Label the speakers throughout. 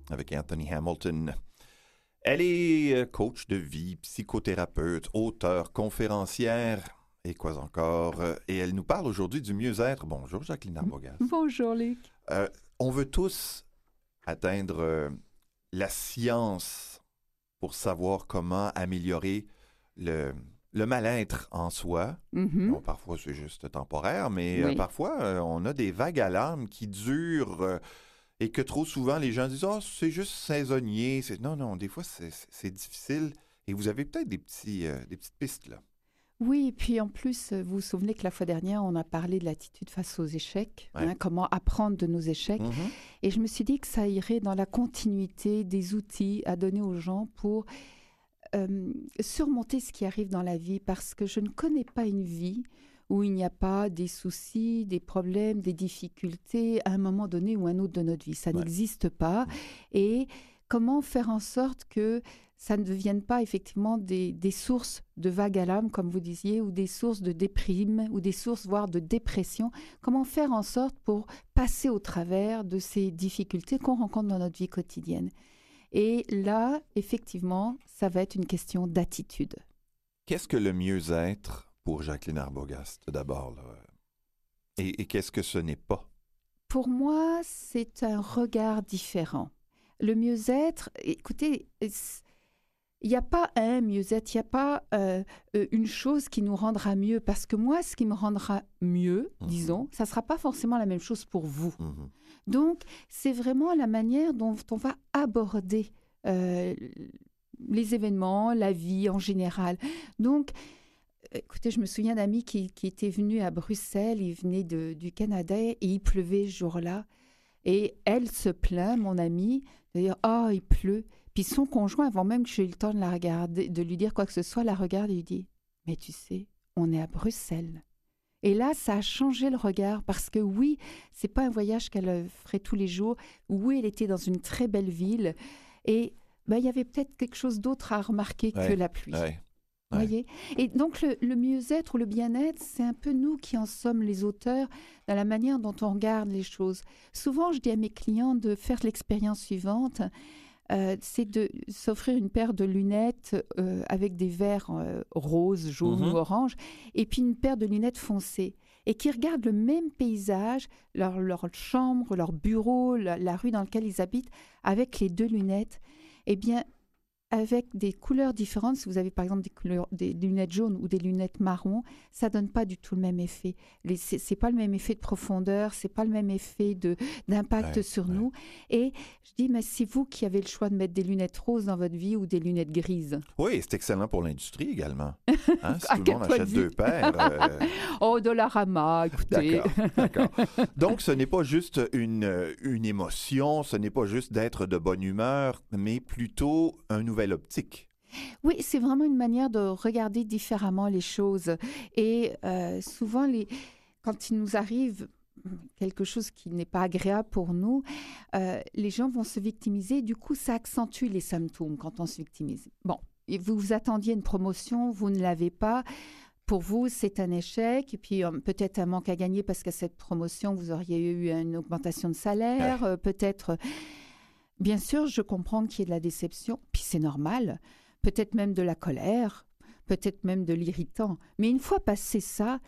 Speaker 1: avec Anthony Hamilton. Elle est coach de vie, psychothérapeute, auteure, conférencière et quoi encore. Et elle nous parle aujourd'hui du mieux-être. Bonjour Jacqueline Arbogast.
Speaker 2: Bonjour Luc.
Speaker 1: On veut tous atteindre la science pour savoir comment améliorer le mal-être en soi. Bon, parfois, c'est juste temporaire, mais parfois, on a des vagues à l'âme qui durent et que trop souvent, les gens disent « Ah, c'est juste saisonnier. » Non, des fois, c'est difficile. Et vous avez peut-être des petites pistes, là.
Speaker 2: Oui, et puis en plus, vous vous souvenez que la fois dernière, on a parlé de l'attitude face aux échecs, comment apprendre de nos échecs. Et je me suis dit que ça irait dans la continuité des outils à donner aux gens pour surmonter ce qui arrive dans la vie, parce que je ne connais pas une vie où il n'y a pas des soucis, des problèmes, des difficultés à un moment donné ou un autre de notre vie. Ça n'existe pas. Et comment faire en sorte que ça ne devienne pas effectivement des sources de vagues à l'âme, comme vous disiez, ou des sources de déprime, ou des sources voire de dépression. Comment faire en sorte pour passer au travers de ces difficultés qu'on rencontre dans notre vie quotidienne. Et là, effectivement, ça va être une question d'attitude.
Speaker 1: Qu'est-ce que le mieux-être pour Jacqueline Arbogast, d'abord, là? Et qu'est-ce que ce n'est pas?
Speaker 2: Pour moi, c'est un regard différent. Le mieux-être, écoutez, il n'y a pas un mieux-être, il n'y a pas une chose qui nous rendra mieux. Parce que moi, ce qui me rendra mieux, disons, ça ne sera pas forcément la même chose pour vous. Donc, c'est vraiment la manière dont on va aborder les événements, la vie en général. Donc, écoutez, je me souviens d'amis qui étaient venus à Bruxelles, ils venaient du Canada et il pleuvait ce jour-là. Et elle se plaint, mon amie, de dire « Ah, il pleut ». Puis son conjoint, avant même que j'ai eu le temps de la regarder, de lui dire quoi que ce soit, la regarde et lui dit « Mais tu sais, on est à Bruxelles ». Et là, ça a changé le regard parce que oui, c'est pas un voyage qu'elle ferait tous les jours. Oui, elle était dans une très belle ville et il y avait peut-être quelque chose d'autre à remarquer que la pluie. Voyez. Et donc, le mieux-être ou le bien-être, c'est un peu nous qui en sommes les auteurs dans la manière dont on regarde les choses. Souvent, je dis à mes clients de faire l'expérience suivante. C'est de s'offrir une paire de lunettes avec des verres roses, jaunes ou oranges, et puis une paire de lunettes foncées, et qui regardent le même paysage, leur chambre, leur bureau, la rue dans laquelle ils habitent, avec les deux lunettes. Eh bien, avec des couleurs différentes, si vous avez par exemple des lunettes jaunes ou des lunettes marron, ça donne pas du tout le même effet. C'est pas le même effet de profondeur, c'est pas le même effet d'impact sur nous. Et je dis, mais c'est vous qui avez le choix de mettre des lunettes roses dans votre vie ou des lunettes grises.
Speaker 1: Oui, c'est excellent pour l'industrie également. Hein, si tout le monde achète deux paires.
Speaker 2: Oh, Dollarama, écoutez.
Speaker 1: D'accord. Donc, ce n'est pas juste une émotion, ce n'est pas juste d'être de bonne humeur, mais plutôt un nouvelle optique.
Speaker 2: Oui, c'est vraiment une manière de regarder différemment les choses. Et souvent, quand il nous arrive quelque chose qui n'est pas agréable pour nous, les gens vont se victimiser. Du coup, ça accentue les symptômes quand on se victimise. Bon, et vous vous attendiez une promotion, vous ne l'avez pas. Pour vous, c'est un échec, et puis peut-être un manque à gagner parce qu'à cette promotion, vous auriez eu une augmentation de salaire, peut-être... Bien sûr, je comprends qu'il y ait de la déception, puis c'est normal, peut-être même de la colère, peut-être même de l'irritant. Mais une fois passé ça,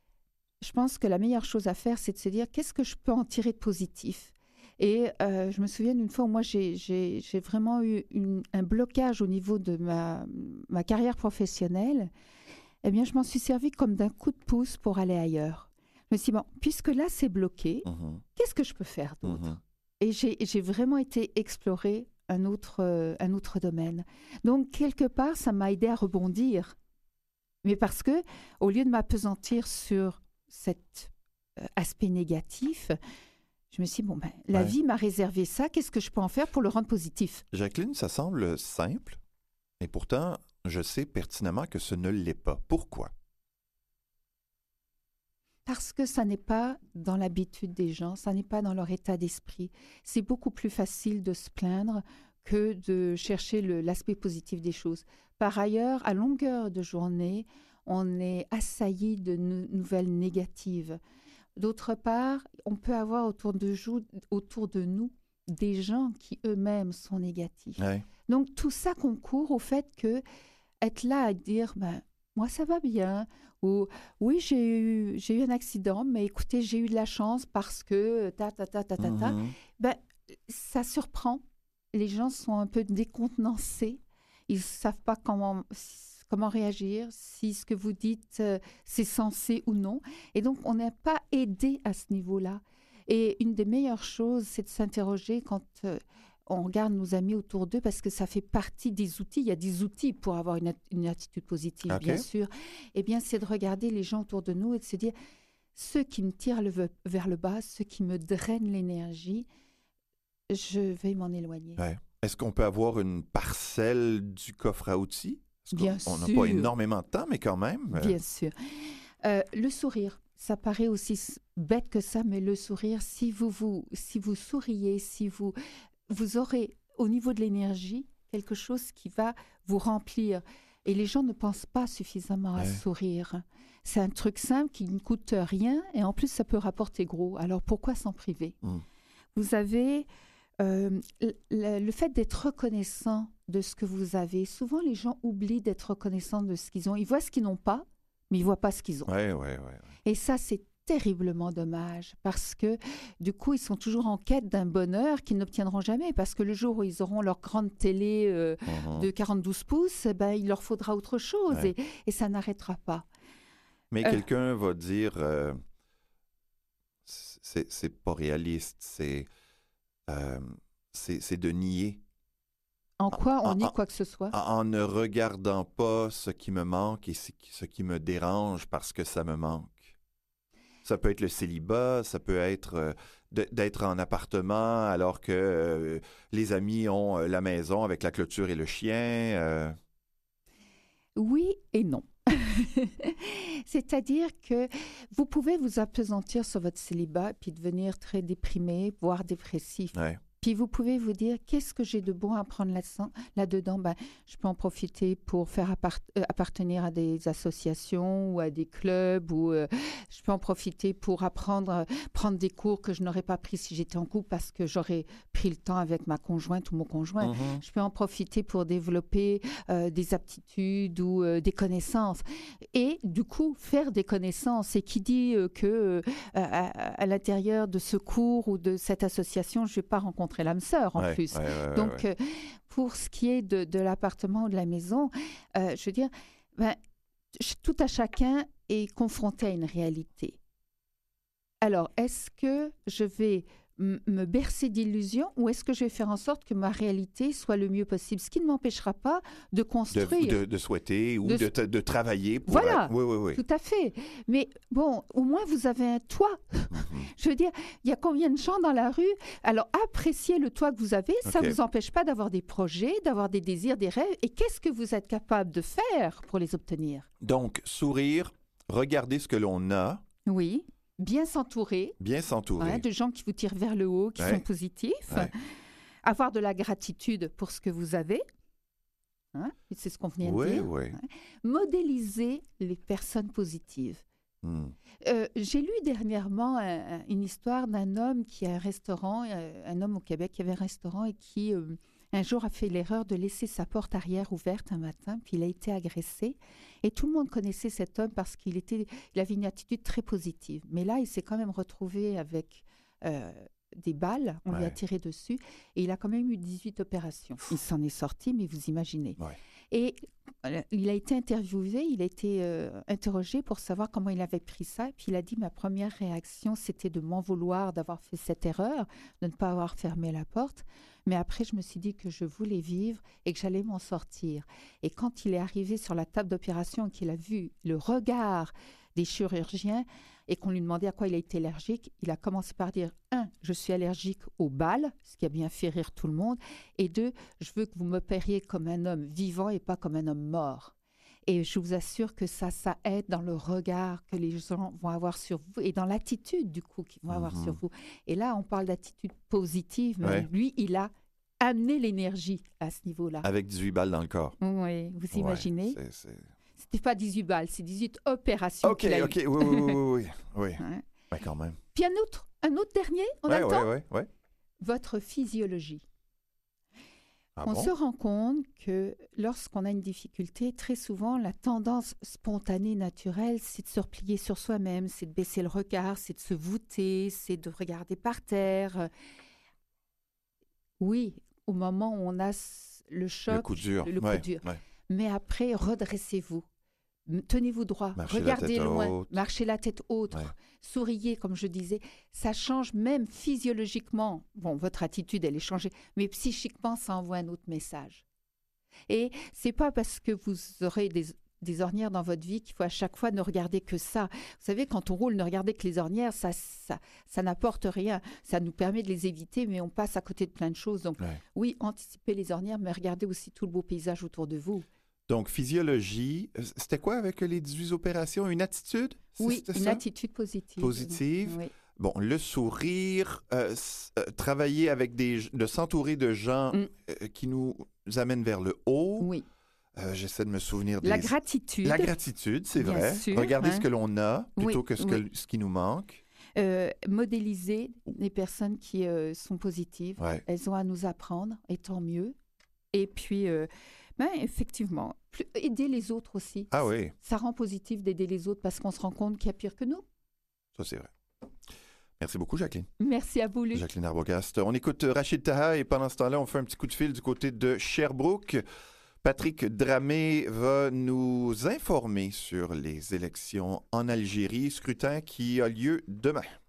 Speaker 2: je pense que la meilleure chose à faire, c'est de se dire qu'est-ce que je peux en tirer de positif. Et je me souviens d'une fois où moi, j'ai vraiment eu un blocage au niveau de ma carrière professionnelle. Eh bien, je m'en suis servi comme d'un coup de pouce pour aller ailleurs. Je me suis dit, bon, puisque là, c'est bloqué, qu'est-ce que je peux faire d'autre ? Et j'ai vraiment été explorer un autre domaine. Donc, quelque part, ça m'a aidé à rebondir. Mais parce que, au lieu de m'appesantir sur cet aspect négatif, je me suis dit, bon, la vie m'a réservé ça. Qu'est-ce que je peux en faire pour le rendre positif?
Speaker 1: Jacqueline, ça semble simple, et pourtant, je sais pertinemment que ce ne l'est pas. Pourquoi?
Speaker 2: Parce que ça n'est pas dans l'habitude des gens, ça n'est pas dans leur état d'esprit. C'est beaucoup plus facile de se plaindre que de chercher l'aspect positif des choses. Par ailleurs, à longueur de journée, on est assailli de nouvelles négatives. D'autre part, on peut avoir autour de nous des gens qui eux-mêmes sont négatifs.
Speaker 1: Ouais.
Speaker 2: Donc, tout ça concourt au fait que être là à dire, moi, ça va bien, ou oui, j'ai eu un accident, mais écoutez, j'ai eu de la chance parce que ça surprend. Les gens sont un peu décontenancés. Ils ne savent pas comment réagir, si ce que vous dites, c'est sensé ou non. Et donc, on n'est pas aidé à ce niveau-là. Et une des meilleures choses, c'est de s'interroger quand on regarde nos amis autour d'eux, parce que ça fait partie des outils. Il y a des outils pour avoir une attitude positive, bien sûr. Eh bien, c'est de regarder les gens autour de nous et de se dire, ceux qui me tirent vers le bas, ceux qui me drainent l'énergie, je vais m'en éloigner.
Speaker 1: Ouais. Est-ce qu'on peut avoir une parcelle du coffre à outils?
Speaker 2: Bien sûr.
Speaker 1: On n'a pas énormément de temps, mais quand même.
Speaker 2: Bien sûr. Le sourire, ça paraît aussi bête que ça, mais le sourire, si vous souriez, si vous aurez au niveau de l'énergie quelque chose qui va vous remplir. Et les gens ne pensent pas suffisamment à sourire. C'est un truc simple qui ne coûte rien et en plus ça peut rapporter gros. Alors pourquoi s'en priver? Vous avez le fait d'être reconnaissant de ce que vous avez. Souvent les gens oublient d'être reconnaissants de ce qu'ils ont. Ils voient ce qu'ils n'ont pas, mais ils ne voient pas ce qu'ils ont.
Speaker 1: Ouais.
Speaker 2: Et ça, c'est terriblement dommage parce que du coup, ils sont toujours en quête d'un bonheur qu'ils n'obtiendront jamais parce que le jour où ils auront leur grande télé de 42 pouces, il leur faudra autre chose et ça n'arrêtera pas.
Speaker 1: Mais quelqu'un va dire c'est pas réaliste, c'est de nier.
Speaker 2: En quoi on nie quoi que ce soit?
Speaker 1: En ne regardant pas ce qui me manque et ce qui me dérange parce que ça me manque. Ça peut être le célibat, ça peut être d'être en appartement alors que les amis ont la maison avec la clôture et le chien.
Speaker 2: Oui et non. C'est-à-dire que vous pouvez vous appesantir sur votre célibat puis devenir très déprimé, voire dépressif.
Speaker 1: Ouais.
Speaker 2: Puis vous pouvez vous dire, qu'est-ce que j'ai de bon à prendre là-dedans? Je peux en profiter pour faire appartenir à des associations ou à des clubs, ou je peux en profiter pour prendre des cours que je n'aurais pas pris si j'étais en couple parce que j'aurais pris le temps avec ma conjointe ou mon conjoint. Je peux en profiter pour développer des aptitudes ou des connaissances. Et du coup, faire des connaissances. Et qui dit que à l'intérieur de ce cours ou de cette association, je ne vais pas rencontrer l'âme sœur en plus. Donc, pour ce qui est de l'appartement ou de la maison, je veux dire, tout à chacun est confronté à une réalité. Alors, est-ce que je vais me bercer d'illusions ou est-ce que je vais faire en sorte que ma réalité soit le mieux possible? Ce qui ne m'empêchera pas de construire.
Speaker 1: De souhaiter ou de travailler pour...
Speaker 2: Voilà,
Speaker 1: oui.
Speaker 2: Tout à fait. Mais bon, au moins vous avez un toit. Je veux dire, il y a combien de gens dans la rue? Alors, appréciez le toit que vous avez. Ça ne vous empêche pas d'avoir des projets, d'avoir des désirs, des rêves. Et qu'est-ce que vous êtes capable de faire pour les obtenir?
Speaker 1: Donc, sourire, regarder ce que l'on a.
Speaker 2: Oui. Bien s'entourer. De gens qui vous tirent vers le haut, qui sont positifs. Avoir de la gratitude pour ce que vous avez. C'est ce qu'on vient de dire. Modéliser les personnes positives. J'ai lu dernièrement une histoire d'un homme qui a un restaurant, un homme au Québec qui avait un restaurant et qui un jour a fait l'erreur de laisser sa porte arrière ouverte un matin, puis il a été agressé. Et tout le monde connaissait cet homme parce qu'il avait une attitude très positive. Mais là, il s'est quand même retrouvé avec des balles, on lui a tiré dessus, et il a quand même eu 18 opérations. Il s'en est sorti, mais vous imaginez. Et il a été interviewé, il a été interrogé pour savoir comment il avait pris ça. Et puis il a dit, ma première réaction, c'était de m'en vouloir d'avoir fait cette erreur, de ne pas avoir fermé la porte. Mais après, je me suis dit que je voulais vivre et que j'allais m'en sortir. Et quand il est arrivé sur la table d'opération et qu'il a vu le regard des chirurgiens et qu'on lui demandait à quoi il était allergique, il a commencé par dire, 1, je suis allergique aux balles, ce qui a bien fait rire tout le monde, et 2, je veux que vous m'opériez comme un homme vivant et pas comme un homme mort. Et je vous assure que ça aide dans le regard que les gens vont avoir sur vous et dans l'attitude, du coup, qu'ils vont avoir sur vous. Et là, on parle d'attitude positive, mais lui, il a amené l'énergie à ce niveau-là.
Speaker 1: Avec 18 balles dans le corps.
Speaker 2: Oui, vous imaginez? C'était pas 18 balles, c'est 18 opérations.
Speaker 1: OK, oui. Ouais, quand même.
Speaker 2: Puis un autre dernier, on a le temps?
Speaker 1: Oui.
Speaker 2: votre physiologie.
Speaker 1: Ah
Speaker 2: On
Speaker 1: bon?
Speaker 2: se rend compte que lorsqu'on a une difficulté, très souvent, la tendance spontanée, naturelle, c'est de se replier sur soi-même, c'est de baisser le regard, c'est de se voûter, c'est de regarder par terre. Oui, au moment où on a le choc,
Speaker 1: Le coup dur.
Speaker 2: le coup
Speaker 1: Ouais,
Speaker 2: dur.
Speaker 1: ouais.
Speaker 2: Mais après, redressez-vous. Tenez-vous droit,
Speaker 1: Marchez la
Speaker 2: regardez
Speaker 1: tête
Speaker 2: loin,
Speaker 1: haute.
Speaker 2: marchez la tête haute,
Speaker 1: Ouais.
Speaker 2: souriez, comme je disais. Ça change même physiologiquement. Bon, votre attitude, elle est changée, mais psychiquement, ça envoie un autre message. Et c'est pas parce que vous aurez des ornières dans votre vie qu'il faut à chaque fois ne regarder que ça. Vous savez, quand on roule, ne regarder que les ornières, ça n'apporte rien. Ça nous permet de les éviter, mais on passe à côté de plein de choses. Donc, oui, anticipez les ornières, mais regardez aussi tout le beau paysage autour de vous.
Speaker 1: Donc, physiologie, c'était quoi avec les 18 opérations? Une attitude?
Speaker 2: Oui, une attitude positive.
Speaker 1: Positive.
Speaker 2: Oui.
Speaker 1: Bon, le sourire, travailler avec de s'entourer de gens qui nous amènent vers le haut.
Speaker 2: Oui.
Speaker 1: J'essaie de me souvenir
Speaker 2: La gratitude.
Speaker 1: La gratitude, c'est vrai.
Speaker 2: Sûr,
Speaker 1: Regarder ce que l'on a plutôt que ce qui nous manque.
Speaker 2: Modéliser les personnes qui sont positives.
Speaker 1: Ouais.
Speaker 2: Elles ont à nous apprendre, et tant mieux. Et puis, effectivement, aider les autres aussi.
Speaker 1: Ah oui.
Speaker 2: Ça rend positif d'aider les autres parce qu'on se rend compte qu'il y a pire que nous.
Speaker 1: Ça, c'est vrai. Merci beaucoup, Jacqueline.
Speaker 2: Merci à vous, Luc.
Speaker 1: Jacqueline Arbogast. On écoute Rachid Taha et pendant ce temps-là, on fait un petit coup de fil du côté de Sherbrooke. Patrick Dramé va nous informer sur les élections en Algérie, scrutin qui a lieu demain.